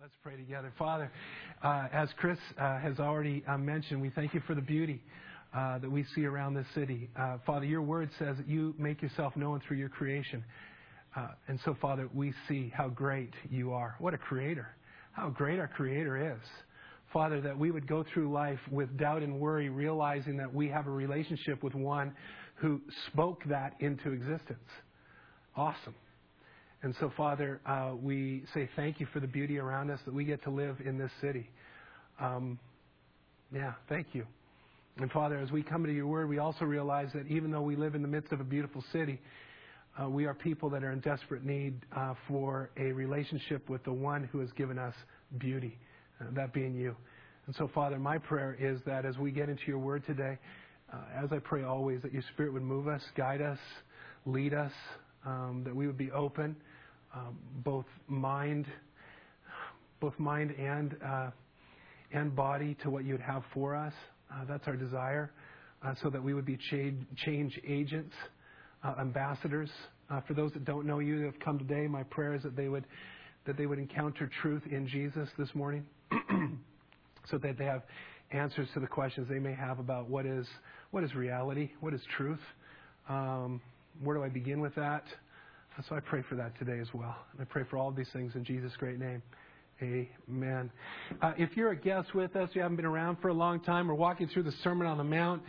Let's pray together. Father, as Chris has already mentioned, we thank you for the beauty that we see around this city. Father, your word says that you make yourself known through your creation. And so, Father, we see how great you are. What a creator. How great our creator is. Father, that we would go through life with doubt and worry, realizing that we have a relationship with one who spoke that into existence. Awesome. And so, Father, we say thank you for the beauty around us that we get to live in this city. Thank you. And, Father, as we come to your word, we also realize that even though we live in the midst of a beautiful city, we are people that are in desperate need for a relationship with the one who has given us beauty, that being you. And so, Father, my prayer is that as we get into your word today, as I pray always, that your Spirit would move us, guide us, lead us, that we would be open, both mind and body to what you would have for us. That's our desire, so that we would be change agents, ambassadors. For those that don't know you, that have come today, my prayer is that they would encounter truth in Jesus this morning, so that they have answers to the questions they may have about what is reality, what is truth. Where do I begin with that? So I pray for that today as well. And I pray for all of these things in Jesus' great name. Amen. If you're a guest with us, you haven't been around for a long time, we're walking through the Sermon on the Mount.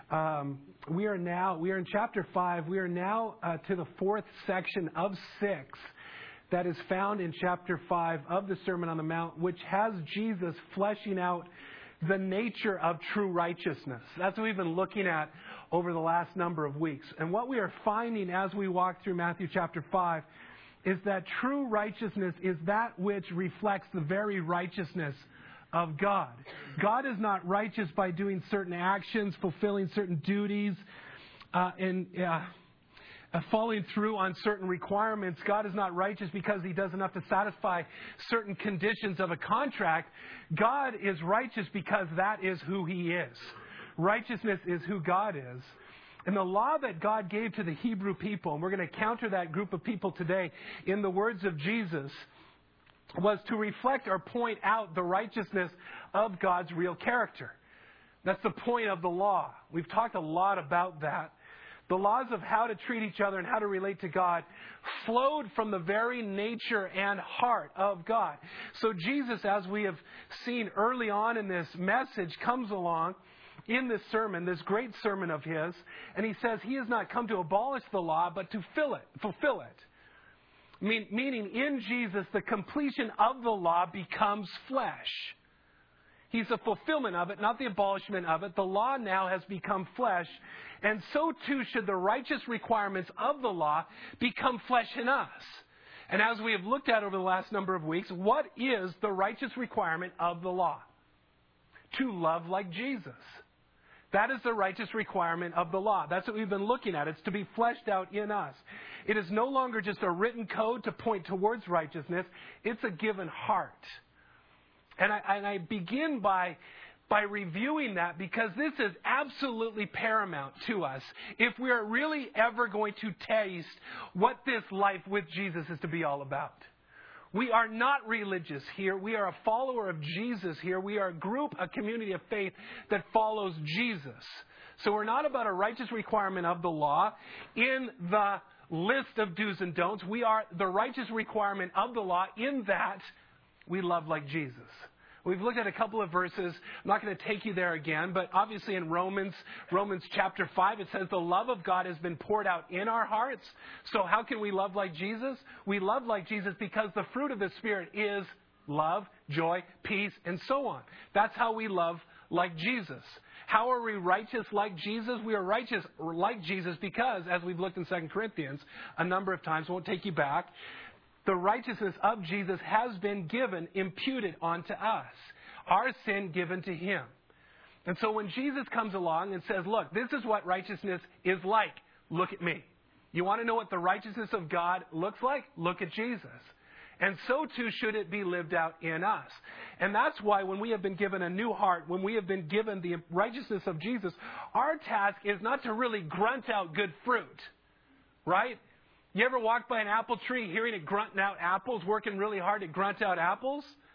We are in chapter 5. We are now to the fourth section of 6 that is found in chapter 5 of the Sermon on the Mount, which has Jesus fleshing out the nature of true righteousness. That's what we've been looking at over the last number of weeks. And what we are finding as we walk through Matthew chapter 5 is that true righteousness is that which reflects the very righteousness of God. God is not righteous by doing certain actions, fulfilling certain duties, and following through on certain requirements. God is not righteous because He does enough to satisfy certain conditions of a contract. God is righteous because that is who He is. Righteousness is who God is. And the law that God gave to the Hebrew people, and we're going to counter that group of people today in the words of Jesus, was to reflect or point out the righteousness of God's real character. That's the point of the law. We've talked a lot about that. The laws of how to treat each other and how to relate to God flowed from the very nature and heart of God. So Jesus, as we have seen early on in this message, comes along in this sermon, this great sermon of His, and He says He has not come to abolish the law, but to fulfill it. Meaning in Jesus, the completion of the law becomes flesh. He's the fulfillment of it, not the abolishment of it. The law now has become flesh, and so too should the righteous requirements of the law become flesh in us. And as we have looked at over the last number of weeks, what is the righteous requirement of the law? To love like Jesus. That is the righteous requirement of the law. That's what we've been looking at. It's to be fleshed out in us. It is no longer just a written code to point towards righteousness. It's a given heart. And I begin by reviewing that because this is absolutely paramount to us if we are really ever going to taste what this life with Jesus is to be all about. We are not religious here. We are a follower of Jesus here. We are a group, a community of faith that follows Jesus. So we're not about a righteous requirement of the law in the list of do's and don'ts. We are the righteous requirement of the law in that we love like Jesus. We've looked at a couple of verses. I'm not going to take you there again, but obviously in Romans chapter 5, it says the love of God has been poured out in our hearts. So how can we love like Jesus? We love like Jesus because the fruit of the Spirit is love, joy, peace, and so on. That's how we love like Jesus. How are we righteous like Jesus? We are righteous like Jesus because, as we've looked in 2 Corinthians a number of times, won't take you back, the righteousness of Jesus has been given, imputed onto us. Our sin given to Him. And so when Jesus comes along and says, look, this is what righteousness is like. Look at me. You want to know what the righteousness of God looks like? Look at Jesus. And so too should it be lived out in us. And that's why when we have been given a new heart, when we have been given the righteousness of Jesus, our task is not to really grunt out good fruit. Right? You ever walk by an apple tree hearing it grunting out apples, working really hard to grunt out apples?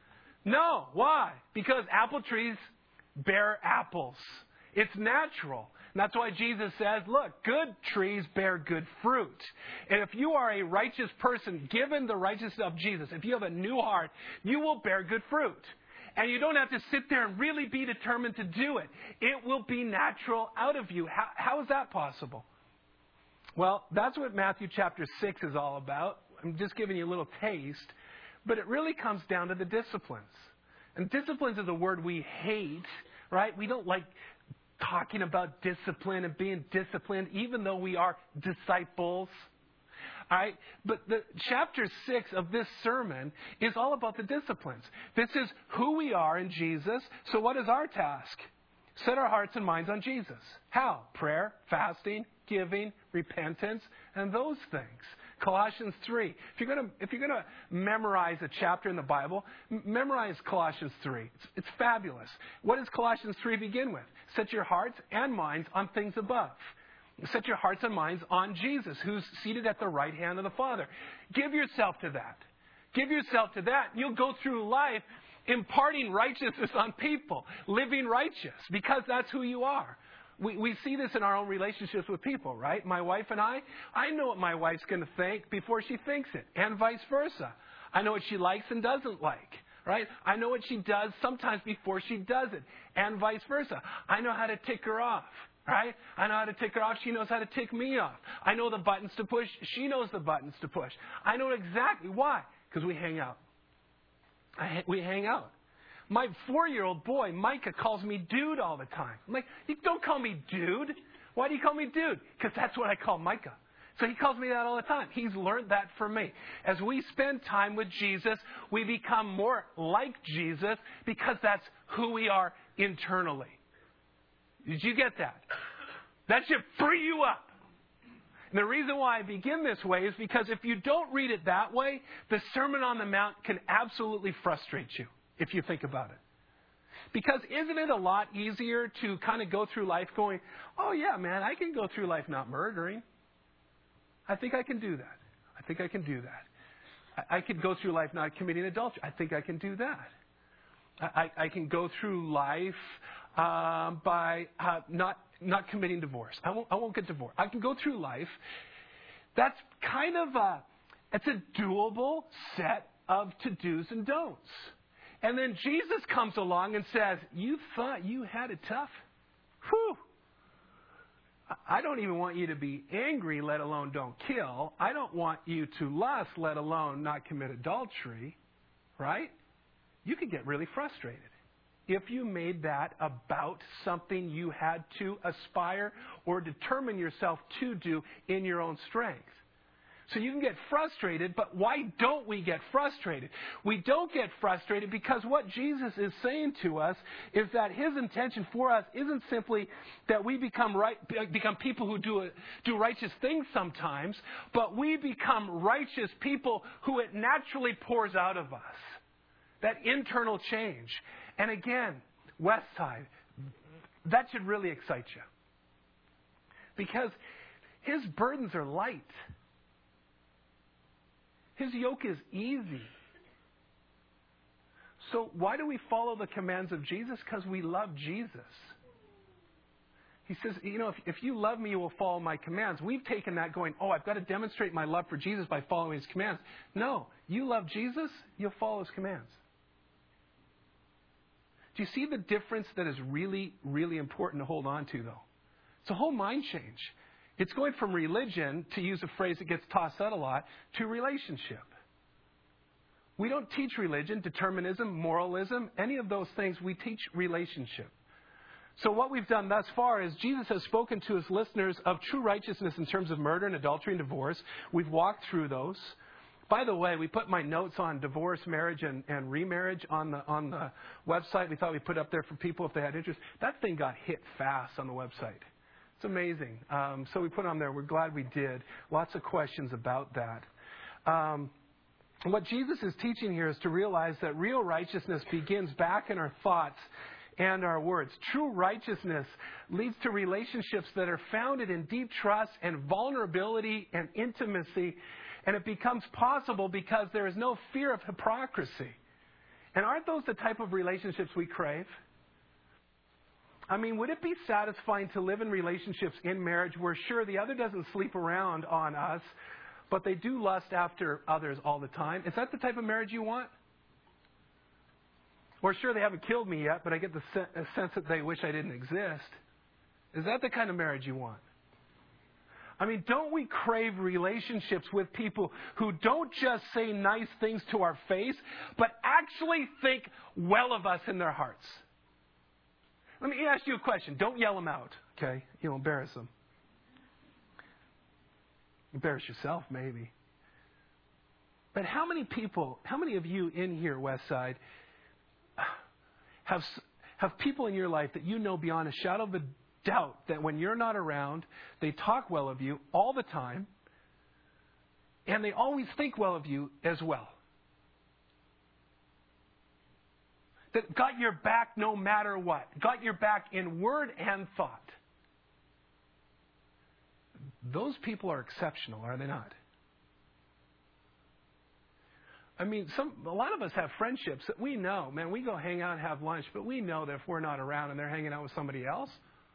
No. Why? Because apple trees bear apples. It's natural. And that's why Jesus says, look, good trees bear good fruit. And if you are a righteous person, given the righteousness of Jesus, if you have a new heart, you will bear good fruit. And you don't have to sit there and really be determined to do it. It will be natural out of you. How is that possible? Well, that's what Matthew chapter 6 is all about. I'm just giving you a little taste. But it really comes down to the disciplines. And disciplines is a word we hate, right? We don't like talking about discipline and being disciplined, even though we are disciples. All right? But the chapter 6 of this sermon is all about the disciplines. This is who we are in Jesus. So what is our task? Set our hearts and minds on Jesus. How? Prayer, fasting, giving, repentance, and those things. Colossians 3. If you're going to memorize a chapter in the Bible, memorize Colossians 3. It's fabulous. What does Colossians 3 begin with? Set your hearts and minds on things above. Set your hearts and minds on Jesus, who's seated at the right hand of the Father. Give yourself to that. Give yourself to that. You'll go through life imparting righteousness on people, living righteous, because that's who you are. We see this in our own relationships with people, right? My wife and I know what my wife's going to think before she thinks it, and vice versa. I know what she likes and doesn't like, right? I know what she does sometimes before she does it, and vice versa. I know how to tick her off, right? I know how to tick her off. She knows how to tick me off. I know the buttons to push. She knows the buttons to push. I know exactly why, because we hang out. We hang out. My 4-year-old boy, Micah, calls me dude all the time. I'm like, you don't call me dude. Why do you call me dude? Because that's what I call Micah. So he calls me that all the time. He's learned that from me. As we spend time with Jesus, we become more like Jesus because that's who we are internally. Did you get that? That should free you up. And the reason why I begin this way is because if you don't read it that way, the Sermon on the Mount can absolutely frustrate you. If you think about it. Because isn't it a lot easier to kind of go through life going, oh yeah, man, I can go through life not murdering. I think I can do that. I think I can do that. I could go through life not committing adultery. I think I can do that. I can go through life by not committing divorce. I won't get divorced. I can go through life. That's kind of it's a doable set of to-dos and don'ts. And then Jesus comes along and says, you thought you had it tough? Whew. I don't even want you to be angry, let alone don't kill. I don't want you to lust, let alone not commit adultery. Right? You could get really frustrated if you made that about something you had to aspire or determine yourself to do in your own strength. So you can get frustrated, but why don't we get frustrated? We don't get frustrated because what Jesus is saying to us is that his intention for us isn't simply that we become people who do righteous things sometimes, but we become righteous people who it naturally pours out of us. That internal change. And again, Westside, that should really excite you. Because his burdens are light. His yoke is easy. So why do we follow the commands of Jesus? Because we love Jesus. He says, if you love me, you will follow my commands. We've taken that going, I've got to demonstrate my love for Jesus by following his commands. No, you love Jesus, you'll follow his commands. Do you see the difference that is really, really important to hold on to, though? It's a whole mind change. It's going from religion, to use a phrase that gets tossed out a lot, to relationship. We don't teach religion, determinism, moralism, any of those things. We teach relationship. So what we've done thus far is Jesus has spoken to his listeners of true righteousness in terms of murder and adultery and divorce. We've walked through those. By the way, we put my notes on divorce, marriage, and remarriage on the website. We thought we'd put up there for people if they had interest. That thing got hit fast on the website. It's amazing. So we put it on there. We're glad we did. Lots of questions about that. What Jesus is teaching here is to realize that real righteousness begins back in our thoughts and our words. True righteousness leads to relationships that are founded in deep trust and vulnerability and intimacy. And it becomes possible because there is no fear of hypocrisy. And aren't those the type of relationships we crave? I mean, would it be satisfying to live in relationships in marriage where, sure, the other doesn't sleep around on us, but they do lust after others all the time? Is that the type of marriage you want? Or, sure, they haven't killed me yet, but I get the sense that they wish I didn't exist. Is that the kind of marriage you want? I mean, don't we crave relationships with people who don't just say nice things to our face, but actually think well of us in their hearts? Let me ask you a question. Don't yell them out, okay? You'll embarrass them. Embarrass yourself, maybe. But how many of you in here, Westside, have people in your life that you know beyond a shadow of a doubt that when you're not around, they talk well of you all the time, and they always think well of you as well? That got your back no matter what. Got your back in word and thought. Those people are exceptional, are they not? I mean, a lot of us have friendships that we know, man, we go hang out and have lunch, but we know that if we're not around and they're hanging out with somebody else,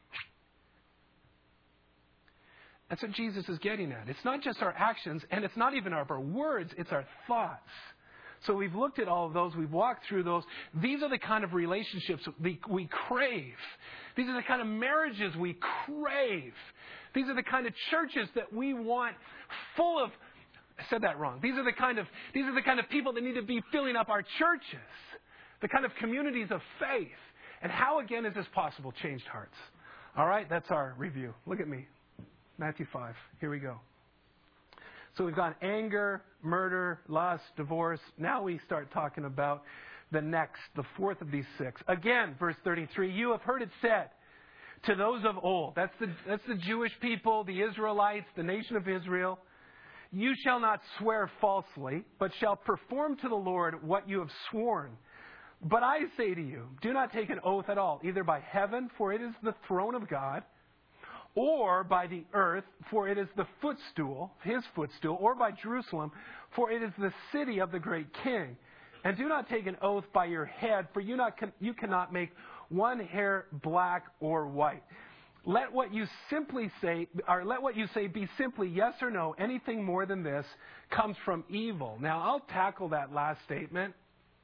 that's what Jesus is getting at. It's not just our actions, and it's not even our words, it's our thoughts. So we've looked at all of those. We've walked through those. These are the kind of relationships we crave. These are the kind of marriages we crave. These are the kind of churches that we want full of... I said that wrong. These are the kind of people that need to be filling up our churches. The kind of communities of faith. And how, again, is this possible? Changed hearts. All right, that's our review. Look at me. Matthew 5. Here we go. So we've got anger, murder, lust, divorce. Now we start talking about the fourth of these six. Again, verse 33, you have heard it said to those of old. That's the Jewish people, the Israelites, the nation of Israel. You shall not swear falsely, but shall perform to the Lord what you have sworn. But I say to you, do not take an oath at all, either by heaven, for it is the throne of God, or by the earth, for it is the footstool, his footstool, or by Jerusalem, for it is the city of the great king. And do not take an oath by your head, for you cannot make one hair black or white. Let what you say be simply yes or no. Anything more than this comes from evil. Now, I'll tackle that last statement.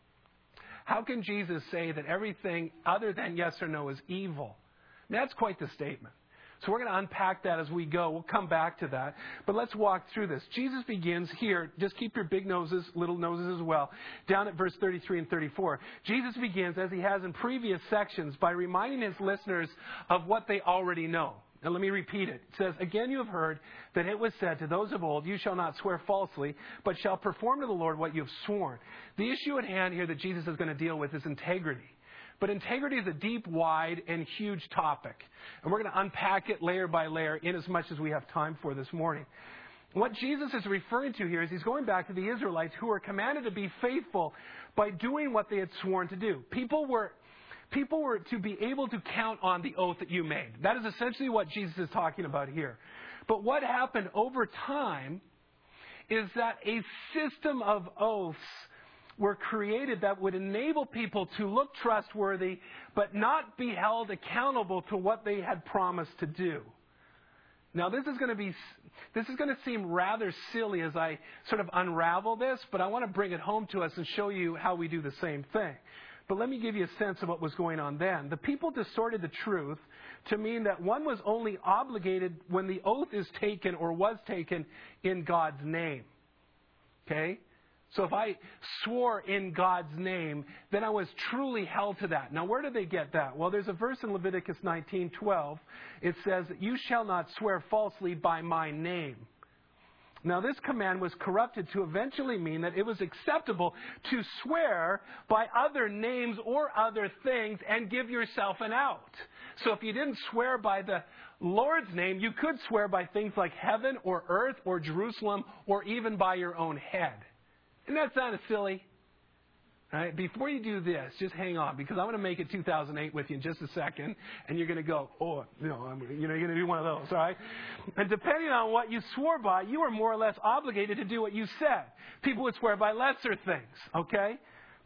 How can Jesus say that everything other than yes or no is evil? That's quite the statement. So we're going to unpack that as we go. We'll come back to that. But let's walk through this. Jesus begins here. Just keep your big noses, little noses as well. Down at verse 33 and 34. Jesus begins, as he has in previous sections, by reminding his listeners of what they already know. And let me repeat it. It says, again you have heard that it was said to those of old, you shall not swear falsely, but shall perform to the Lord what you have sworn. The issue at hand here that Jesus is going to deal with is integrity. But integrity is a deep, wide, and huge topic. And we're going to unpack it layer by layer in as much as we have time for this morning. What Jesus is referring to here is he's going back to the Israelites who were commanded to be faithful by doing what they had sworn to do. People were to be able to count on the oath that you made. That is essentially what Jesus is talking about here. But what happened over time is that a system of oaths were created that would enable people to look trustworthy but not be held accountable to what they had promised to do. Now, this is going to seem rather silly as I sort of unravel this, but I want to bring it home to us and show you how we do the same thing. But let me give you a sense of what was going on then. The people distorted the truth to mean that one was only obligated when the oath is taken or was taken in God's name. Okay? So if I swore in God's name, then I was truly held to that. Now, where did they get that? Well, there's a verse in Leviticus 19:12. It says, you shall not swear falsely by my name. Now, this command was corrupted to eventually mean that it was acceptable to swear by other names or other things and give yourself an out. So if you didn't swear by the Lord's name, you could swear by things like heaven or earth or Jerusalem or even by your own head. Isn't that sound silly? All right, before you do this, just hang on, because I'm going to make it 2008 with you in just a second, and you're going to go, you're going to do one of those, all right? And depending on what you swore by, you were more or less obligated to do what you said. People would swear by lesser things, okay?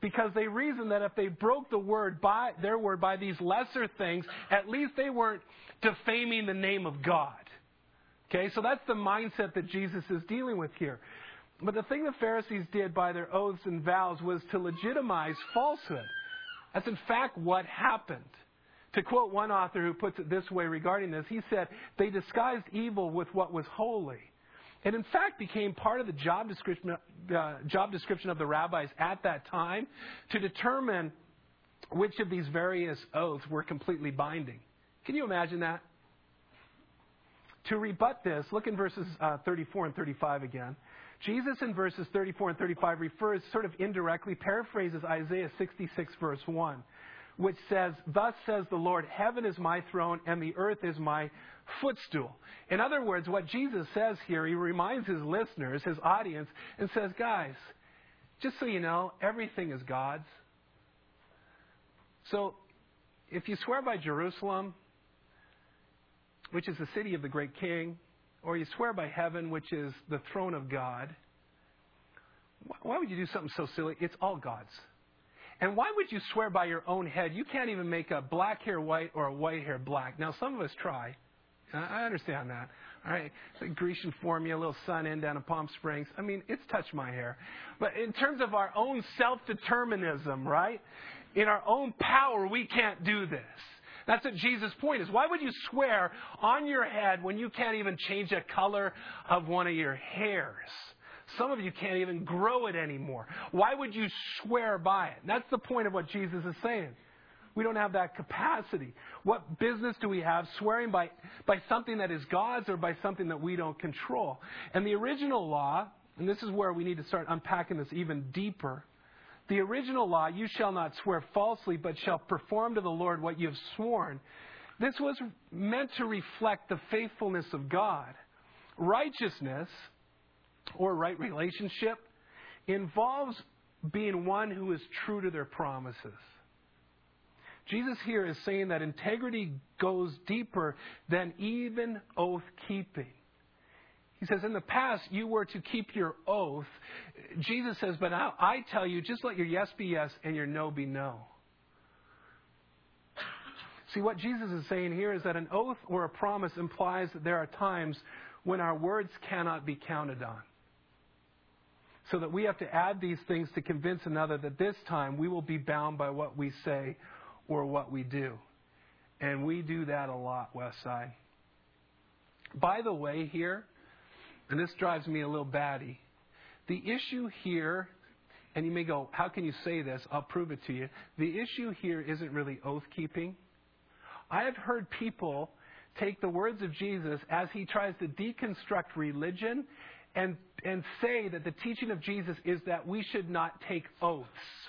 because they reasoned that if they broke their word by these lesser things, at least they weren't defaming the name of God. Okay, so that's the mindset that Jesus is dealing with here. But the thing the Pharisees did by their oaths and vows was to legitimize falsehood. That's in fact what happened. To quote one author who puts it this way regarding this, he said, they disguised evil with what was holy. It in fact became part of the job description of the rabbis at that time to determine which of these various oaths were completely binding. Can you imagine that? To rebut this, look in verses 34 and 35 again. Jesus in verses 34 and 35 refers sort of indirectly, paraphrases Isaiah 66 verse 1, which says, thus says the Lord, heaven is my throne and the earth is my footstool. In other words, what Jesus says here, he reminds his listeners, his audience, and says, guys, just so you know, everything is God's. So if you swear by Jerusalem, which is the city of the great king, or you swear by heaven, which is the throne of God, why would you do something so silly? It's all God's. And why would you swear by your own head? You can't even make a black hair white or a white hair black. Now, some of us try. I understand that. All right, it's like Grecian formula, a little sun in down in Palm Springs. I mean, it's touched my hair. But in terms of our own self-determinism, right? In our own power, we can't do this. That's what Jesus' point is. Why would you swear on your head when you can't even change the color of one of your hairs? Some of you can't even grow it anymore. Why would you swear by it? That's the point of what Jesus is saying. We don't have that capacity. What business do we have swearing by something that is God's or by something that we don't control? And the original law, and this is where we need to start unpacking this even deeper. The original law, you shall not swear falsely, but shall perform to the Lord what you have sworn. This was meant to reflect the faithfulness of God. Righteousness, or right relationship, involves being one who is true to their promises. Jesus here is saying that integrity goes deeper than even oath keeping. He says, in the past, you were to keep your oath. Jesus says, but now I tell you, just let your yes be yes and your no be no. See, what Jesus is saying here is that an oath or a promise implies that there are times when our words cannot be counted on. So that we have to add these things to convince another that this time we will be bound by what we say or what we do. And we do that a lot, Westside. By the way, here, and this drives me a little batty, the issue here, and you may go, how can you say this? I'll prove it to you. The issue here isn't really oath keeping. I have heard people take the words of Jesus as he tries to deconstruct religion and say that the teaching of Jesus is that we should not take oaths.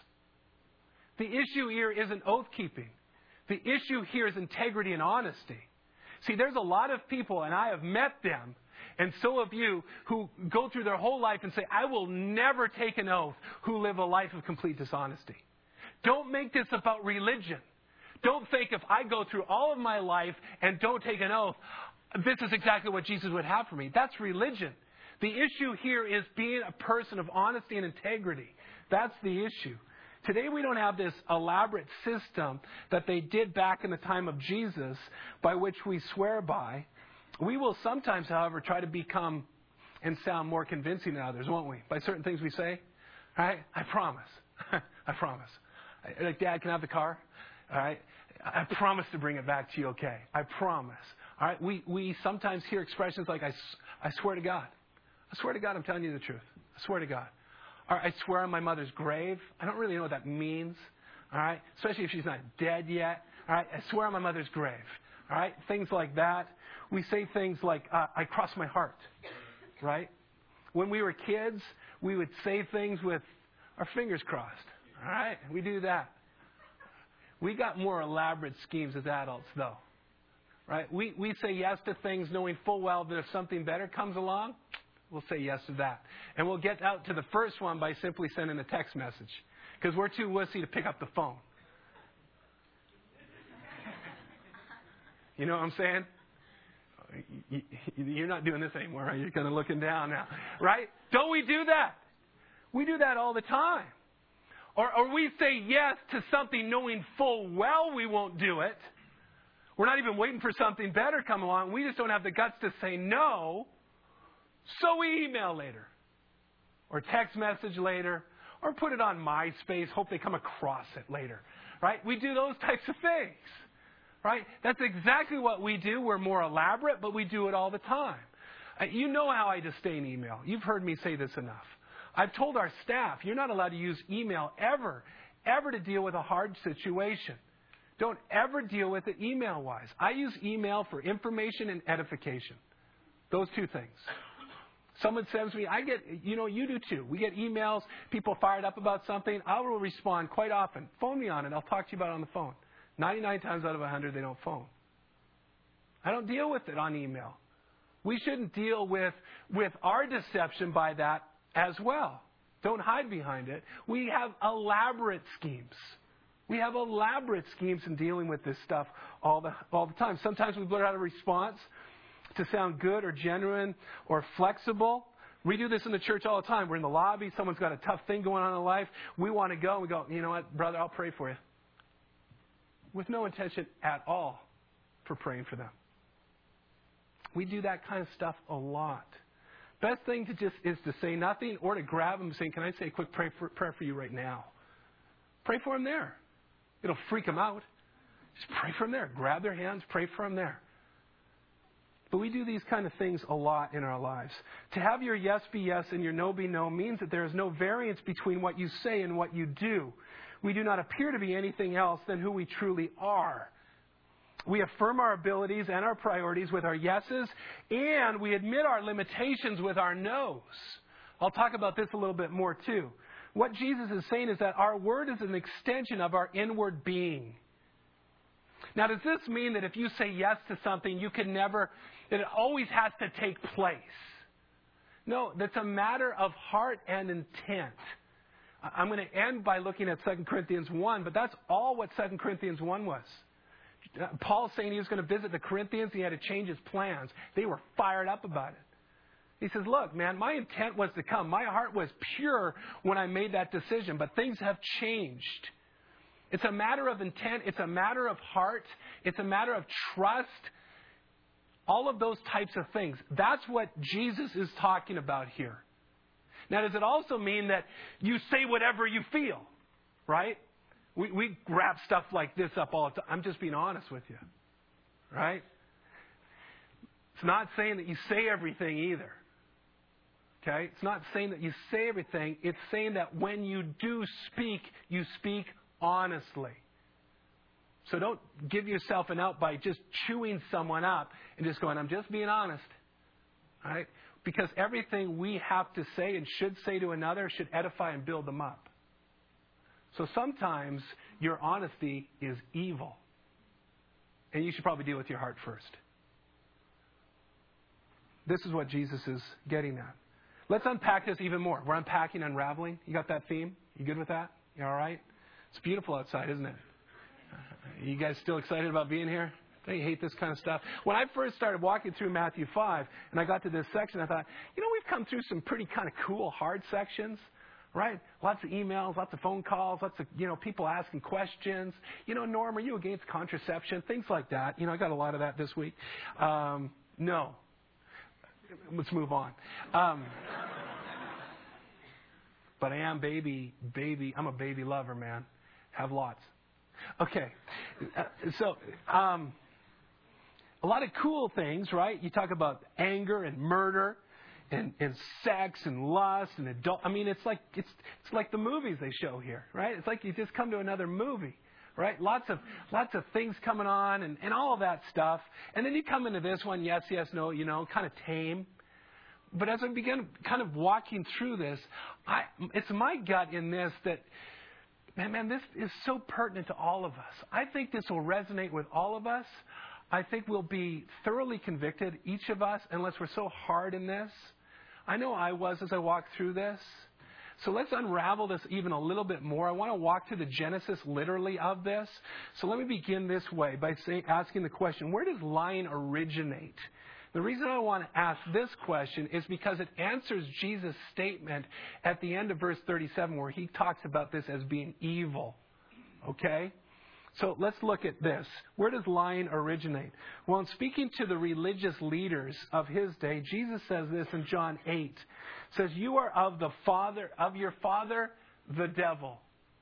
The issue here isn't oath keeping. The issue here is integrity and honesty. See, there's a lot of people, and I have met them, and so have you, who go through their whole life and say, I will never take an oath, who live a life of complete dishonesty. Don't make this about religion. Don't think if I go through all of my life and don't take an oath, this is exactly what Jesus would have for me. That's religion. The issue here is being a person of honesty and integrity. That's the issue. Today we don't have this elaborate system that they did back in the time of Jesus by which we swear by. We will sometimes, however, try to become and sound more convincing than others, won't we? By certain things we say. All right? I promise. I promise. Like, Dad, can I have the car? All right? I promise to bring it back to you okay. I promise. All right? We sometimes hear expressions like, I swear to God. I swear to God I'm telling you the truth. I swear to God. Or I swear on my mother's grave. I don't really know what that means. All right? Especially if she's not dead yet. All right? I swear on my mother's grave. All right? Things like that. We say things like, I cross my heart. Right? When we were kids, we would say things with our fingers crossed. All right? We do that. We got more elaborate schemes as adults, though. Right? We say yes to things knowing full well that if something better comes along, we'll say yes to that. And we'll get out to the first one by simply sending a text message. Because we're too wussy to pick up the phone. You know what I'm saying? You're not doing this anymore, right? You're kind of looking down now. Right? Don't we do that? We do that all the time. Or we say yes to something knowing full well we won't do it. We're not even waiting for something better to come along. We just don't have the guts to say no. So we email later. Or text message later. Or put it on MySpace. Hope they come across it later. Right? We do those types of things. Right? That's exactly what we do. We're more elaborate, but we do it all the time. You know how I disdain email. You've heard me say this enough. I've told our staff, you're not allowed to use email ever to deal with a hard situation. Don't ever deal with it email-wise. I use email for information and edification. Those two things. Someone sends me, you do too. We get emails, people fired up about something. I will respond quite often. Phone me on it. I'll talk to you about it on the phone. 99 times out of 100, they don't phone. I don't deal with it on email. We shouldn't deal with our deception by that as well. Don't hide behind it. We have elaborate schemes. We have elaborate schemes in dealing with this stuff all the time. Sometimes we blurt out a response to sound good or genuine or flexible. We do this in the church all the time. We're in the lobby. Someone's got a tough thing going on in life. We want to go. We go, you know what, brother, I'll pray for you. With no intention at all for praying for them. We do that kind of stuff a lot. Best thing is to say nothing or to grab them and say, can I say a quick prayer for you right now? Pray for them there. It'll freak them out. Just pray for them there. Grab their hands, pray for them there. But we do these kind of things a lot in our lives. To have your yes be yes and your no be no means that there is no variance between what you say and what you do. We do not appear to be anything else than who we truly are. We affirm our abilities and our priorities with our yeses, and we admit our limitations with our noes. I'll talk about this a little bit more too. What Jesus is saying is that our word is an extension of our inward being. Now, does this mean that if you say yes to something, that it always has to take place? No, that's a matter of heart and intent. I'm going to end by looking at 2 Corinthians 1, but that's all what 2 Corinthians 1 was. Paul's saying he was going to visit the Corinthians. He had to change his plans. They were fired up about it. He says, look, man, my intent was to come. My heart was pure when I made that decision, but things have changed. It's a matter of intent. It's a matter of heart. It's a matter of trust. All of those types of things. That's what Jesus is talking about here. Now, does it also mean that you say whatever you feel, right? We wrap stuff like this up all the time. I'm just being honest with you, right? It's not saying that you say everything either, okay? It's not saying that you say everything. It's saying that when you do speak, you speak honestly. So don't give yourself an out by just chewing someone up and just going, I'm just being honest, all right? Because everything we have to say and should say to another should edify and build them up. So sometimes your honesty is evil. And you should probably deal with your heart first. This is what Jesus is getting at. Let's unpack this even more. We're unpacking, unraveling. You got that theme? You good with that? You all right? It's beautiful outside, isn't it? You guys still excited about being here? Don't you hate this kind of stuff? When I first started walking through Matthew 5 and I got to this section, I thought, we've come through some pretty kind of cool, hard sections. Right? Lots of emails, lots of phone calls, lots of, people asking questions. Norm, are you against contraception? Things like that. I got a lot of that this week. No. Let's move on. But I am baby. I'm a baby lover, man. Have lots. Okay. A lot of cool things, right? You talk about anger and murder. And sex and lust and adult. I mean, it's like the movies they show here, right? It's like you just come to another movie, right? Lots of things coming on and all of that stuff. And then you come into this one, yes, no, kind of tame. But as I begin kind of walking through this, it's my gut in this that, man, this is so pertinent to all of us. I think this will resonate with all of us. I think we'll be thoroughly convicted, each of us, unless we're so hard in this. I know I was as I walked through this. So let's unravel this even a little bit more. I want to walk through the genesis literally of this. So let me begin this way by asking the question, where does lying originate? The reason I want to ask this question is because it answers Jesus' statement at the end of verse 37 where he talks about this as being evil. Okay? So let's look at this. Where does lying originate? Well, in speaking to the religious leaders of his day, Jesus says this in John 8. It says, "You are of your father, the devil."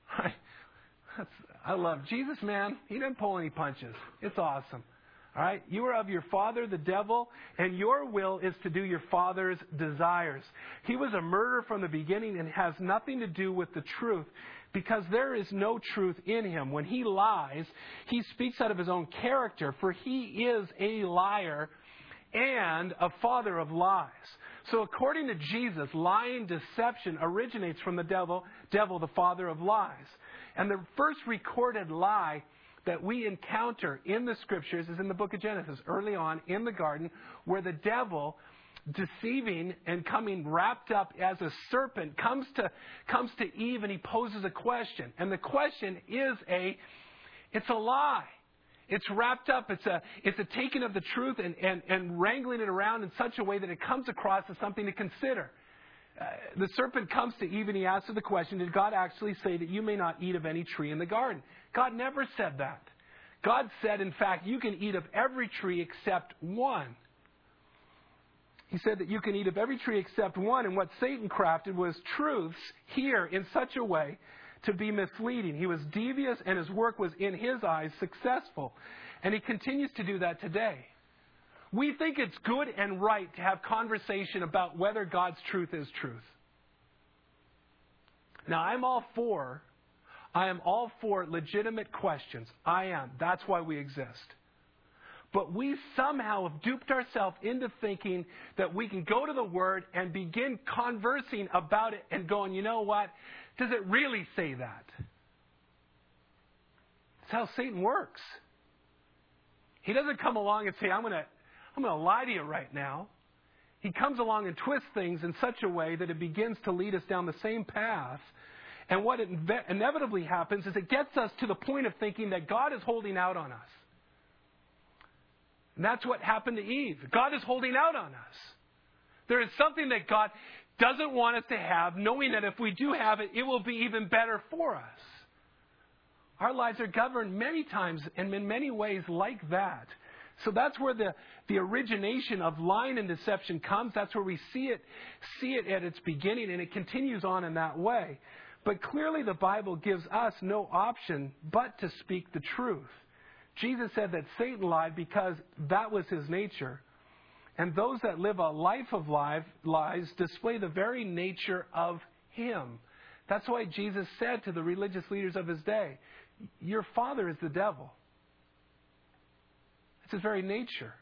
I love Jesus, man. He didn't pull any punches. It's awesome. All right? You are of your father, the devil, and your will is to do your father's desires. He was a murderer from the beginning and has nothing to do with the truth because there is no truth in him. When he lies, he speaks out of his own character, for he is a liar and a father of lies. So according to Jesus, lying, deception originates from the devil, the father of lies. And the first recorded lie that we encounter in the Scriptures is in the book of Genesis, early on in the garden, where the devil, deceiving and coming wrapped up as a serpent, comes to Eve and he poses a question. And the question is it's a lie. It's wrapped up. It's a taking of the truth and wrangling it around in such a way that it comes across as something to consider. The serpent comes to Eve and he asks her the question, did God actually say that you may not eat of any tree in the garden? God never said that. God said, in fact, you can eat of every tree except one. He said that you can eat of every tree except one. And what Satan crafted was truths here in such a way to be misleading. He was devious and his work was, in his eyes, successful. And he continues to do that today. We think it's good and right to have conversation about whether God's truth is truth. Now, I am all for legitimate questions. I am. That's why we exist. But we somehow have duped ourselves into thinking that we can go to the Word and begin conversing about it and going, you know what? Does it really say that? That's how Satan works. He doesn't come along and say, I'm going to lie to you right now. He comes along and twists things in such a way that it begins to lead us down the same path. And what inevitably happens is it gets us to the point of thinking that God is holding out on us. And that's what happened to Eve. God is holding out on us. There is something that God doesn't want us to have, knowing that if we do have it, it will be even better for us. Our lives are governed many times and in many ways like that. So that's where the origination of lying and deception comes. That's where we see it at its beginning, and it continues on in that way. But clearly the Bible gives us no option but to speak the truth. Jesus said that Satan lied because that was his nature. And those that live a life of lies display the very nature of him. That's why Jesus said to the religious leaders of his day, your father is the devil. It's his very nature.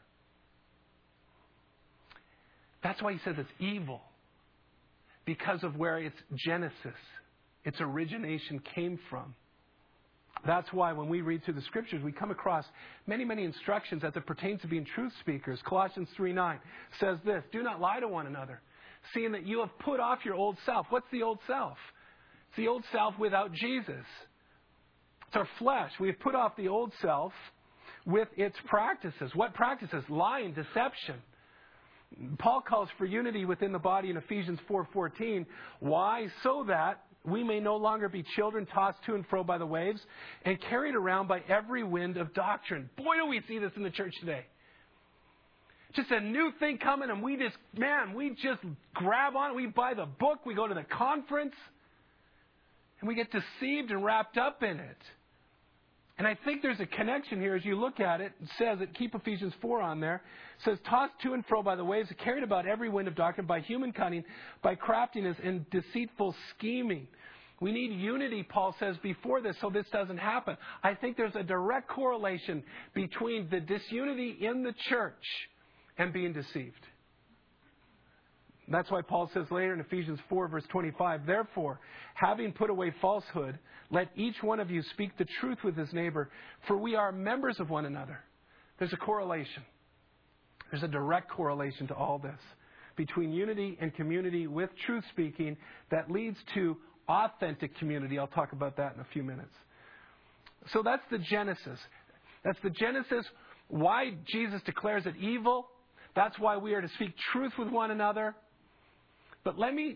That's why he says it's evil. Because of where its genesis, its origination came from. That's why when we read through the Scriptures, we come across many, many instructions as it pertains to being truth speakers. Colossians 3:9 says this, do not lie to one another, seeing that you have put off your old self. What's the old self? It's the old self without Jesus. It's our flesh. We have put off the old self with its practices. What practices? Lying, deception. Paul calls for unity within the body in Ephesians 4:14. Why? So that we may no longer be children tossed to and fro by the waves and carried around by every wind of doctrine. Boy, do we see this in the church today. Just a new thing coming and we just grab on it. We buy the book, we go to the conference, and we get deceived and wrapped up in it. And I think there's a connection here as you look at it. It says it, keep Ephesians 4 on there. It says, tossed to and fro by the waves, carried about every wind of doctrine, by human cunning, by craftiness and deceitful scheming. We need unity, Paul says, before this, so this doesn't happen. I think there's a direct correlation between the disunity in the church and being deceived. That's why Paul says later in Ephesians 4, verse 25, therefore, having put away falsehood, let each one of you speak the truth with his neighbor, for we are members of one another. There's a correlation. There's a direct correlation to all this between unity and community with truth speaking that leads to authentic community. I'll talk about that in a few minutes. So that's the genesis. That's the genesis why Jesus declares it evil. That's why we are to speak truth with one another. But let me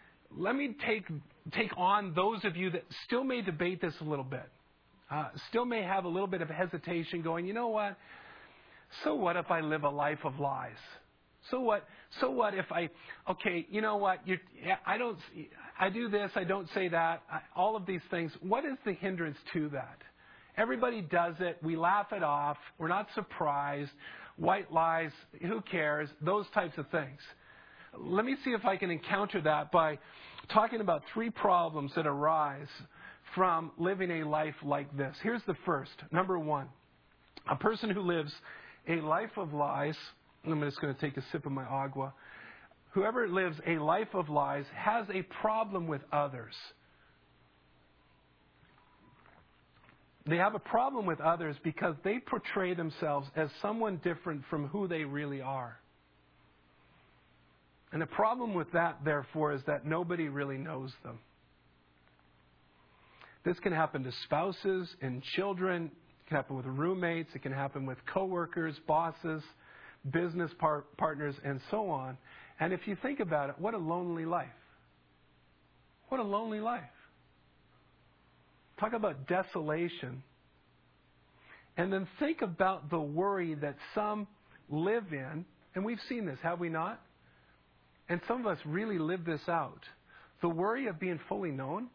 take on those of you that still may debate this a little bit. Still may have a little bit of hesitation going, you know what? So what if I live a life of lies? So what if you know what? I do this, I don't say that, all of these things. What is the hindrance to that? Everybody does it. We laugh it off. We're not surprised. White lies, who cares? Those types of things. Let me see if I can encounter that by talking about 3 problems that arise from living a life like this. Here's the first. Number 1, a person who lives a life of lies. I'm just going to take a sip of my agua. Whoever lives a life of lies has a problem with others. They have a problem with others because they portray themselves as someone different from who they really are. And the problem with that, therefore, is that nobody really knows them. This can happen to spouses and children. It can happen with roommates. It can happen with coworkers, bosses, business partners, and so on. And if you think about it, what a lonely life. What a lonely life. Talk about desolation. And then think about the worry that some live in. And we've seen this, have we not? And some of us really live this out. The worry of being fully known.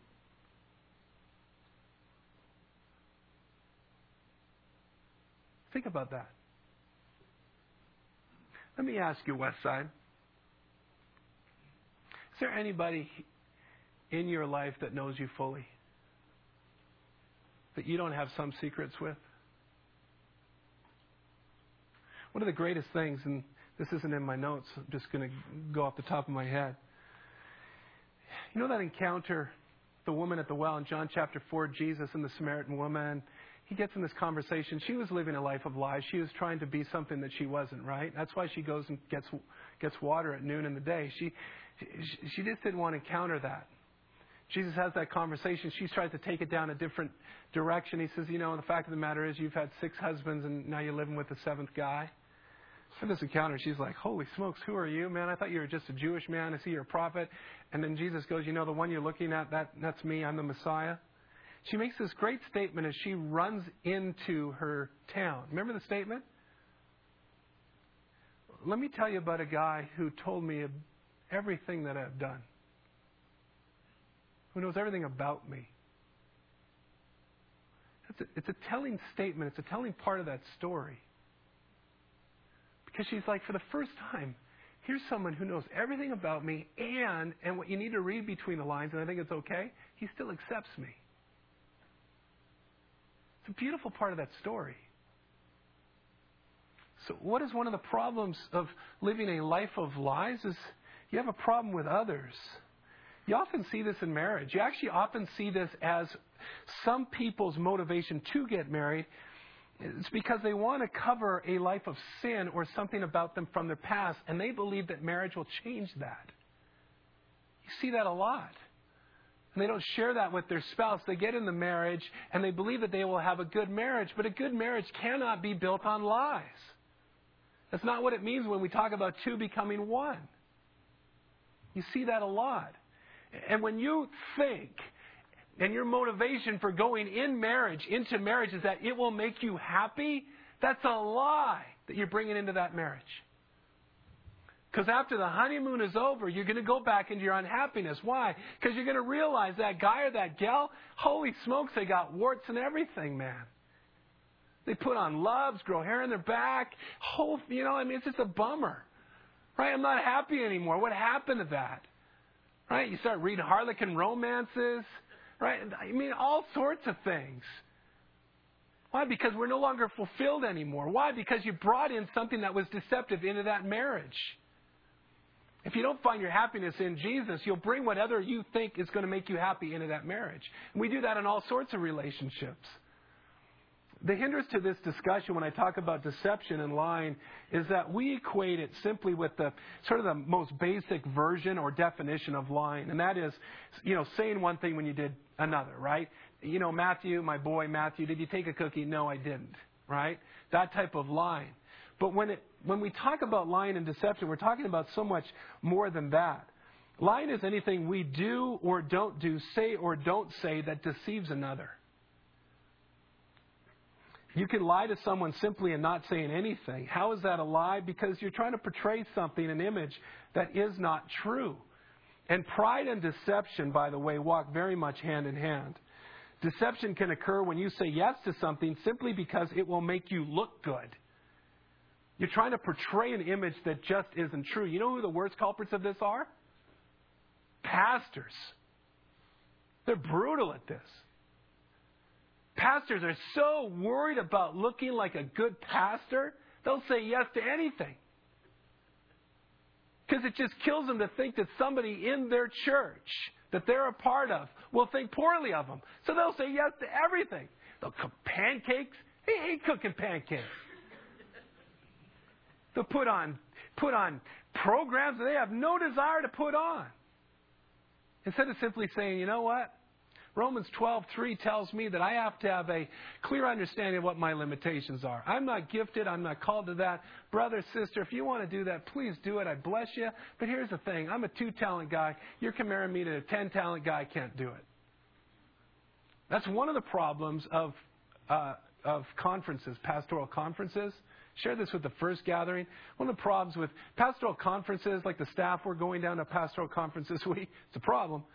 Think about that. Let me ask you, Westside. Is there anybody in your life that knows you fully? That you don't have some secrets with? One of the greatest things, and this isn't in my notes, I'm just going to go off the top of my head. You know that encounter, the woman at the well in John chapter 4, Jesus and the Samaritan woman? He gets in this conversation. She was living a life of lies. She was trying to be something that she wasn't, right? That's why she goes and gets water at noon in the day. She just didn't want to encounter that. Jesus has that conversation. She tries to take it down a different direction. He says, you know, the fact of the matter is you've had 6 husbands and now you're living with the 7th guy. For this encounter, she's like, holy smokes, who are you, man? I thought you were just a Jewish man. I see you're a prophet. And then Jesus goes, you know, the one you're looking at, that's me. I'm the Messiah. She makes this great statement as she runs into her town. Remember the statement? Let me tell you about a guy who told me everything that I've done. Who knows everything about me. It's a telling statement. It's a telling part of that story. Because she's like, for the first time, here's someone who knows everything about me, and what you need to read between the lines, and I think it's okay, he still accepts me. It's a beautiful part of that story. So what is one of the problems of living a life of lies is you have a problem with others. You often see this in marriage. You actually often see this as some people's motivation to get married. It's because they want to cover a life of sin or something about them from their past, and they believe that marriage will change that. You see that a lot. And they don't share that with their spouse. They get in the marriage, and they believe that they will have a good marriage, but a good marriage cannot be built on lies. That's not what it means when we talk about 2 becoming 1. You see that a lot. And when you think, and your motivation for going into marriage is that it will make you happy, that's a lie that you're bringing into that marriage. Because after the honeymoon is over, you're going to go back into your unhappiness. Why? Because you're going to realize that guy or that gal, holy smokes, they got warts and everything, man. They put on loves, grow hair in their back. It's just a bummer. Right? I'm not happy anymore. What happened to that? Right? You start reading Harlequin romances. Right? All sorts of things. Why? Because we're no longer fulfilled anymore. Why? Because you brought in something that was deceptive into that marriage. If you don't find your happiness in Jesus, you'll bring whatever you think is going to make you happy into that marriage. And we do that in all sorts of relationships. The hindrance to this discussion when I talk about deception and lying is that we equate it simply with the sort of the most basic version or definition of lying. And that is, saying one thing when you did another, right? Matthew, my boy Matthew, did you take a cookie? No, I didn't, right? That type of lying. But when we talk about lying and deception, we're talking about so much more than that. Lying is anything we do or don't do, say or don't say that deceives another. You can lie to someone simply and not saying anything. How is that a lie? Because you're trying to portray something, an image, that is not true. And pride and deception, by the way, walk very much hand in hand. Deception can occur when you say yes to something simply because it will make you look good. You're trying to portray an image that just isn't true. You know who the worst culprits of this are? Pastors. They're brutal at this. Pastors are so worried about looking like a good pastor, they'll say yes to anything. Because it just kills them to think that somebody in their church that they're a part of will think poorly of them. So they'll say yes to everything. They'll cook pancakes. They hate cooking pancakes. They'll put on programs that they have no desire to put on. Instead of simply saying, you know what? Romans 12:3 tells me that I have to have a clear understanding of what my limitations are. I'm not gifted. I'm not called to that. Brother, sister, if you want to do that, please do it. I bless you. But here's the thing. I'm a 2-talent guy. You're comparing me to a 10-talent guy. I can't do it. That's one of the problems of conferences, pastoral conferences. Share this with the first gathering. One of the problems with pastoral conferences, like the staff were going down to a pastoral conference this week, it's a problem,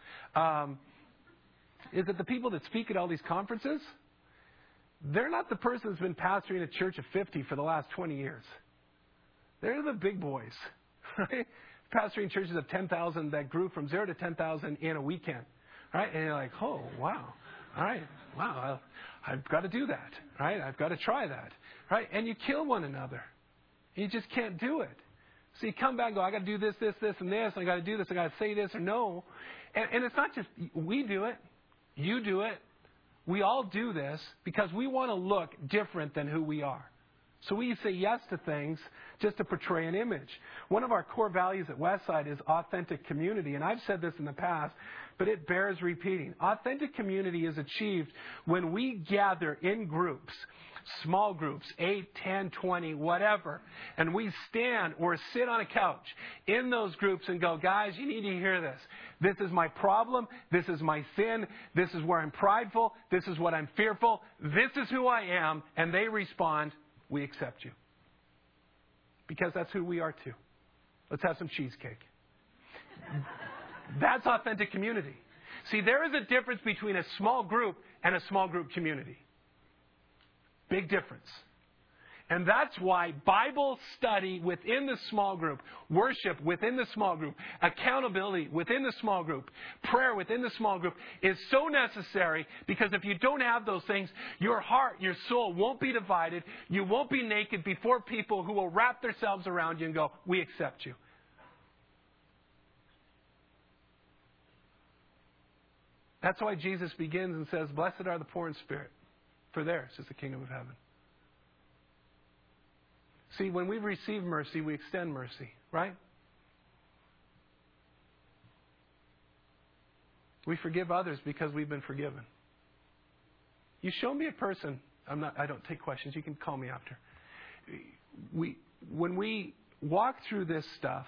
is that the people that speak at all these conferences, they're not the person who's been pastoring a church of 50 for the last 20 years. They're the big boys, right? Pastoring churches of 10,000 that grew from 0 to 10,000 in a weekend, right? And you're like, oh, wow. All right, wow, I've got to do that, right? I've got to try that, right? And you kill one another. You just can't do it. So you come back and go, I got to do this, this, this, and this. I got to do this. I got to say this or no. And it's not just we do it. You do it. We all do this because we want to look different than who we are. So we say yes to things just to portray an image. One of our core values at Westside is authentic community. And I've said this in the past, but it bears repeating. Authentic community is achieved when we gather in groups, small groups, 8, 10, 20, whatever, and we stand or sit on a couch in those groups and go, guys, you need to hear this. This is my problem. This is my sin. This is where I'm prideful. This is what I'm fearful. This is who I am. And they respond, we accept you. Because that's who we are too. Let's have some cheesecake. That's authentic community. See, there is a difference between a small group and a small group community. Big difference. And that's why Bible study within the small group, worship within the small group, accountability within the small group, prayer within the small group is so necessary, because if you don't have those things, your heart, your soul won't be divided. You won't be naked before people who will wrap themselves around you and go, we accept you. That's why Jesus begins and says, blessed are the poor in spirit, for theirs is the kingdom of heaven. See, when we receive mercy, we extend mercy, right? We forgive others because we've been forgiven. You show me a person, I don't take questions, you can call me after. When we walk through this stuff,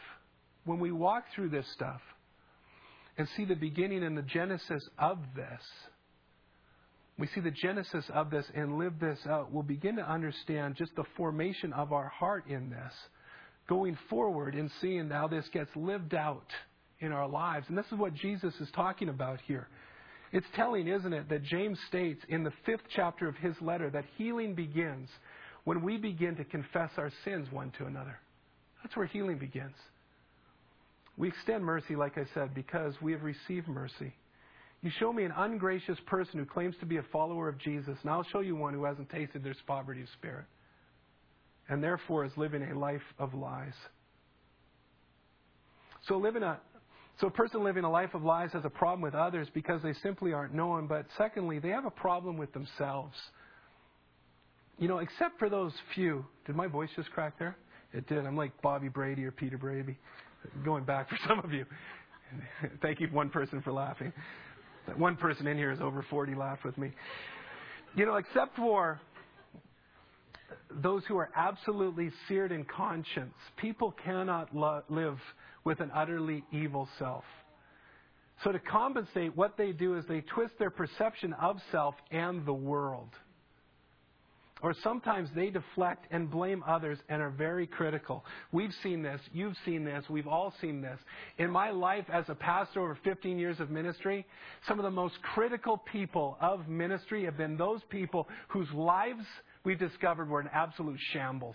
and see the beginning and the genesis of this, we see the genesis of this and live this out, we'll begin to understand just the formation of our heart in this, going forward and seeing how this gets lived out in our lives. And this is what Jesus is talking about here. It's telling, isn't it, that James states in the 5th chapter of his letter that healing begins when we begin to confess our sins one to another. That's where healing begins. We extend mercy, like I said, because we have received mercy. You show me an ungracious person who claims to be a follower of Jesus, and I'll show you one who hasn't tasted their poverty of spirit, and therefore is living a life of lies. So a person living a life of lies has a problem with others because they simply aren't known, but secondly, they have a problem with themselves. You know, except for those few. Did my voice just crack there? It did. I'm like Bobby Brady or Peter Brady. Going back for some of you. Thank you, one person, for laughing. That one person in here is over 40, laughed with me. You know, except for those who are absolutely seared in conscience. People cannot live with an utterly evil self. So to compensate, what they do is they twist their perception of self and the world. Or sometimes they deflect and blame others and are very critical. We've seen this. You've seen this. We've all seen this. In my life as a pastor over 15 years of ministry, some of the most critical people of ministry have been those people whose lives we've discovered were in absolute shambles.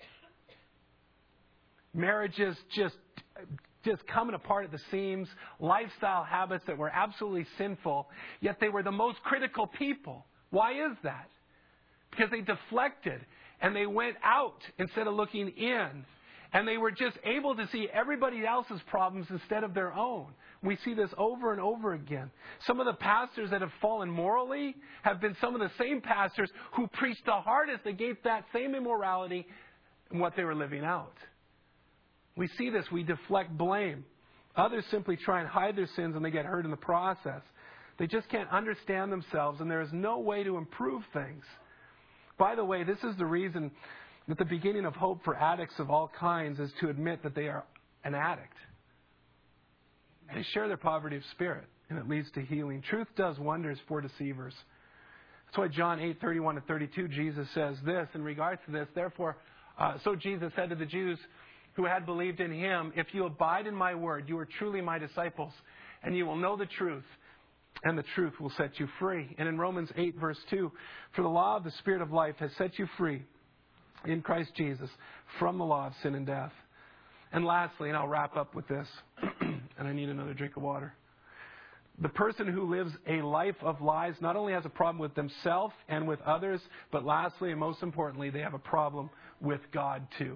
Marriages just coming apart at the seams, lifestyle habits that were absolutely sinful, yet they were the most critical people. Why is that? Because they deflected and they went out instead of looking in. And they were just able to see everybody else's problems instead of their own. We see this over and over again. Some of the pastors that have fallen morally have been some of the same pastors who preached the hardest against that same immorality and what they were living out. We see this. We deflect blame. Others simply try and hide their sins and they get hurt in the process. They just can't understand themselves and there is no way to improve things. By the way, this is the reason that the beginning of hope for addicts of all kinds is to admit that they are an addict. They share their poverty of spirit, and it leads to healing. Truth does wonders for deceivers. That's why John 8:31-32, Jesus says this in regards to this. Therefore, so Jesus said to the Jews who had believed in him, if you abide in my word, you are truly my disciples, and you will know the truth, and the truth will set you free. And in Romans 8, verse 2, for the law of the Spirit of life has set you free in Christ Jesus from the law of sin and death. And lastly, and I'll wrap up with this, and I need another drink of water. The person who lives a life of lies not only has a problem with themselves and with others, but lastly and most importantly, they have a problem with God too.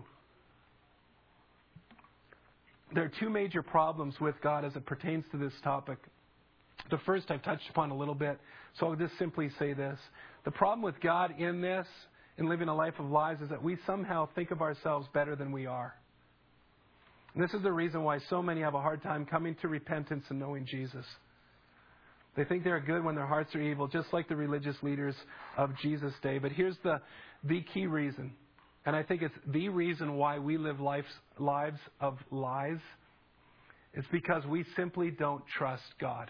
There are two major problems with God as it pertains to this topic. The first I've touched upon a little bit, so I'll just simply say this. The problem with God in this, in living a life of lies, is that we somehow think of ourselves better than we are. And this is the reason why so many have a hard time coming to repentance and knowing Jesus. They think they're good when their hearts are evil, just like the religious leaders of Jesus' day. But here's the key reason, and I think it's the reason why we live lives of lies. It's because we simply don't trust God.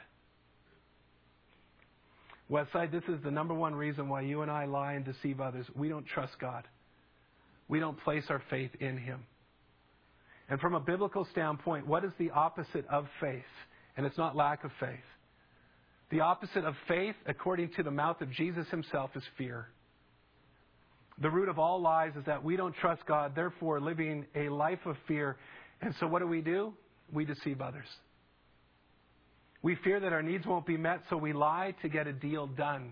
Westside, this is the number one reason why you and I lie and deceive others. We don't trust God. We don't place our faith in him. And from a biblical standpoint, what is the opposite of faith? And it's not lack of faith. The opposite of faith, according to the mouth of Jesus himself, is fear. The root of all lies is that we don't trust God, therefore living a life of fear. And so what do? We deceive others. We fear that our needs won't be met, so we lie to get a deal done.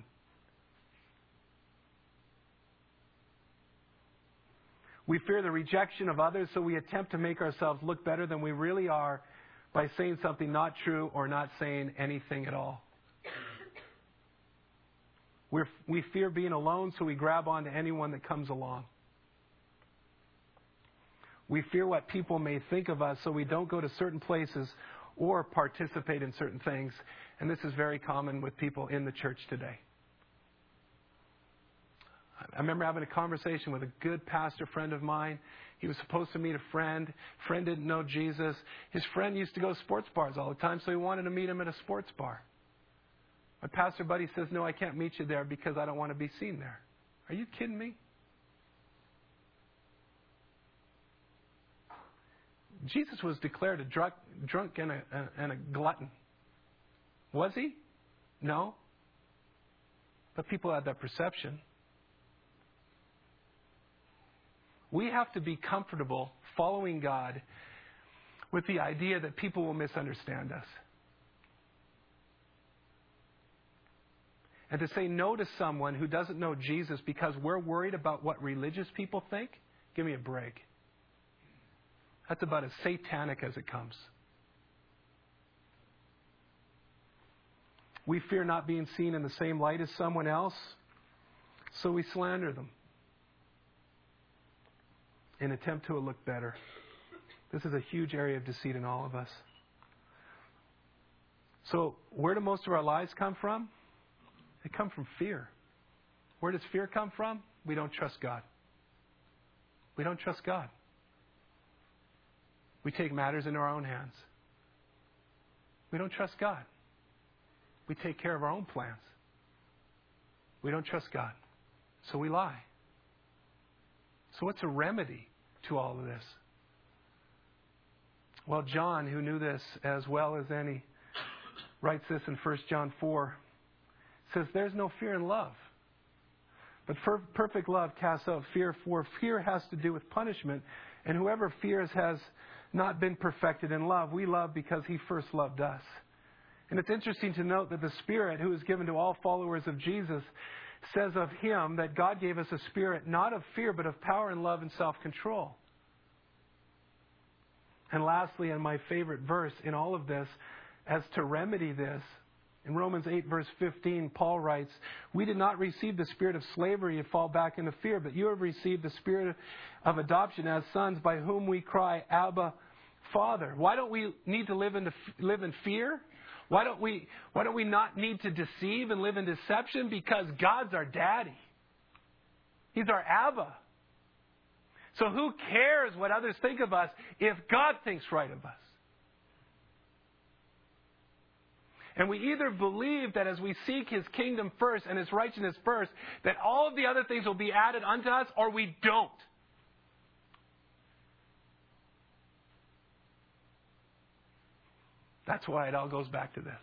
We fear the rejection of others, so we attempt to make ourselves look better than we really are by saying something not true or not saying anything at all. We fear being alone, so we grab onto anyone that comes along. We fear what people may think of us, so we don't go to certain places or participate in certain things. And this is very common with people in the church today. I remember having a conversation with a good pastor friend of mine. He was supposed to meet a friend. Friend didn't know Jesus. His friend used to go to sports bars all the time, so he wanted to meet him at a sports bar. My pastor buddy says, no, I can't meet you there because I don't want to be seen there. Are you kidding me? Jesus was declared a drunk and a glutton. Was he? No. But people had that perception. We have to be comfortable following God with the idea that people will misunderstand us. And to say no to someone who doesn't know Jesus because we're worried about what religious people think, give me a break. That's about as satanic as it comes. We fear not being seen in the same light as someone else, so we slander them in an attempt to look better. This is a huge area of deceit in all of us. So where do most of our lies come from? They come from fear. Where does fear come from? We don't trust God. We don't trust God. We take matters into our own hands. We don't trust God. We take care of our own plans. We don't trust God. So we lie. So what's a remedy to all of this? Well, John, who knew this as well as any, writes this in 1 John 4. Says, there's no fear in love. But perfect love casts out fear, for fear has to do with punishment. And whoever fears has not been perfected in love. We love because He first loved us. And it's interesting to note that the Spirit, who is given to all followers of Jesus, says of Him that God gave us a spirit not of fear, but of power and love and self-control. And lastly, and my favorite verse in all of this, as to remedy this, in Romans 8, verse 15, Paul writes, we did not receive the spirit of slavery to fall back into fear, but you have received the spirit of adoption as sons, by whom we cry, Abba, Father. Why don't we need to live in fear? Why don't we not need to deceive and live in deception? Because God's our daddy. He's our Abba. So who cares what others think of us if God thinks right of us? And we either believe that as we seek His kingdom first and His righteousness first, that all of the other things will be added unto us, or we don't. That's why it all goes back to this.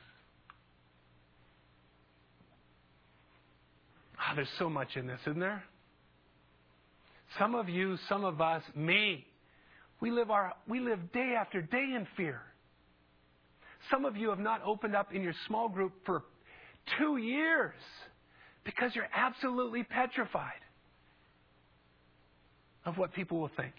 There's so much in this, isn't there? Some of you, some of us, me, we live day after day in fear. Some of you have not opened up in your small group for 2 years because you're absolutely petrified of what people will think.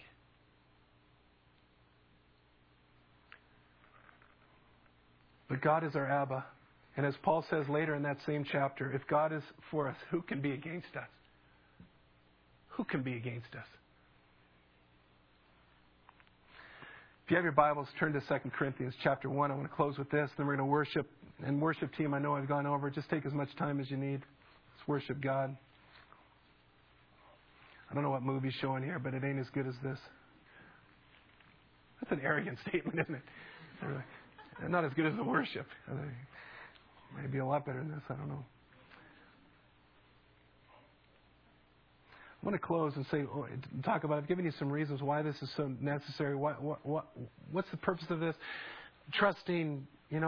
But God is our Abba. And as Paul says later in that same chapter, if God is for us, who can be against us? Who can be against us? If you have your Bibles, turn to 2 Corinthians chapter 1. I want to close with this. Then we're going to worship. And worship team, I know I've gone over. Just take as much time as you need. Let's worship God. I don't know what movie's showing here, but it ain't as good as this. That's an arrogant statement, isn't it? Not as good as the worship. Maybe a lot better than this. I don't know. I want to close and say, talk about, I've given you some reasons why this is so necessary. What's the purpose of this? Trusting,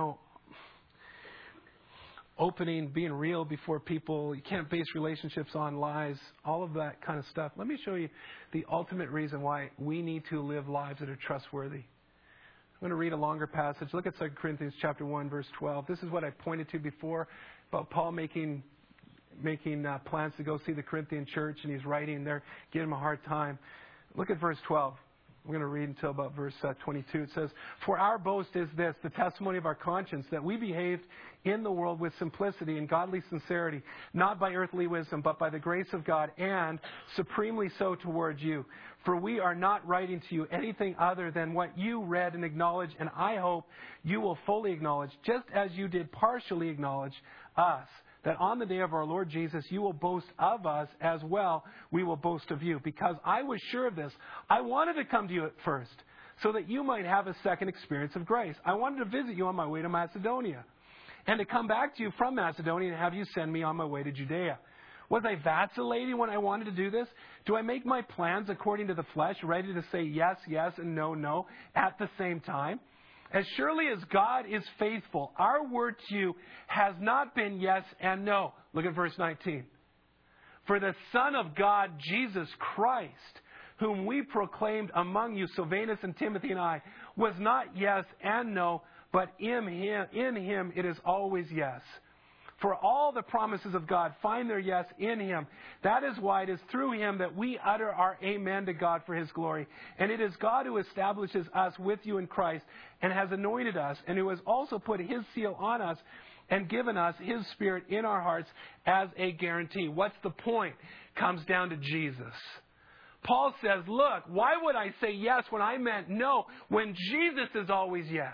opening, being real before people. You can't base relationships on lies, all of that kind of stuff. Let me show you the ultimate reason why we need to live lives that are trustworthy. I'm going to read a longer passage. Look at 2 Corinthians chapter 1, verse 12. This is what I pointed to before about Paul making plans to go see the Corinthian church, and he's writing there, giving him a hard time. Look at verse 12. We're going to read until about verse 22. It says, for our boast is this, the testimony of our conscience, that we behaved in the world with simplicity and godly sincerity, not by earthly wisdom, but by the grace of God, and supremely so towards you. For we are not writing to you anything other than what you read and acknowledge, and I hope you will fully acknowledge, just as you did partially acknowledge us, that on the day of our Lord Jesus, you will boast of us as well. We will boast of you. Because I was sure of this. I wanted to come to you at first, so that you might have a second experience of grace. I wanted to visit you on my way to Macedonia, and to come back to you from Macedonia and have you send me on my way to Judea. Was I vacillating when I wanted to do this? Do I make my plans according to the flesh, ready to say yes, yes, and no, no at the same time? As surely as God is faithful, our word to you has not been yes and no. Look at verse 19. For the Son of God, Jesus Christ, whom we proclaimed among you, Silvanus and Timothy and I, was not yes and no, but in him it is always yes. For all the promises of God find their yes in Him. That is why it is through Him that we utter our amen to God for His glory. And it is God who establishes us with you in Christ and has anointed us, and who has also put His seal on us and given us His Spirit in our hearts as a guarantee. What's the point? Comes down to Jesus. Paul says, look, why would I say yes when I meant no, when Jesus is always yes?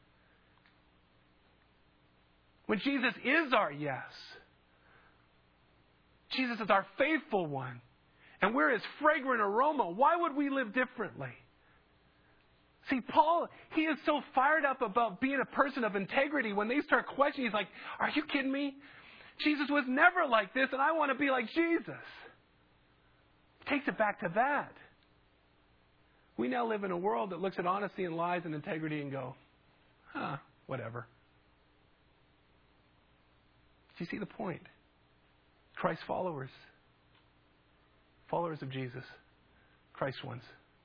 When Jesus is our yes. Jesus is our faithful one. And we're His fragrant aroma. Why would we live differently? See, Paul, he is so fired up about being a person of integrity. When they start questioning, he's like, are you kidding me? Jesus was never like this, and I want to be like Jesus. He takes it back to that. We now live in a world that looks at honesty and lies and integrity and go, whatever. Do you see the point? Christ followers. Followers of Jesus. Christ ones.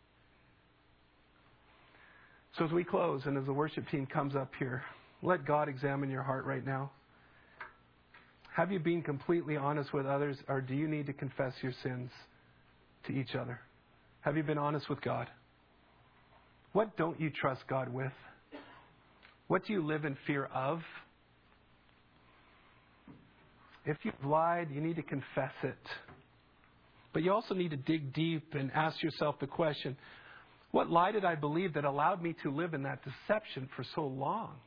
So as we close and as the worship team comes up here, let God examine your heart right now. Have you been completely honest with others, or do you need to confess your sins to each other? Have you been honest with God? What don't you trust God with? What do you live in fear of? If you've lied, you need to confess it. But you also need to dig deep and ask yourself the question, what lie did I believe that allowed me to live in that deception for so long?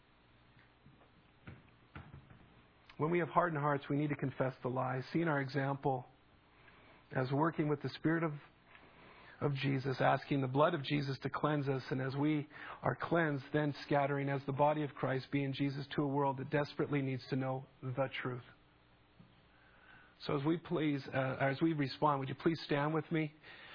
When we have hardened hearts, we need to confess the lies. Seeing our example as working with the Spirit of Jesus, asking the blood of Jesus to cleanse us, and as we are cleansed, then scattering as the body of Christ, being Jesus, to a world that desperately needs to know the truth. So as we respond, would you please stand with me?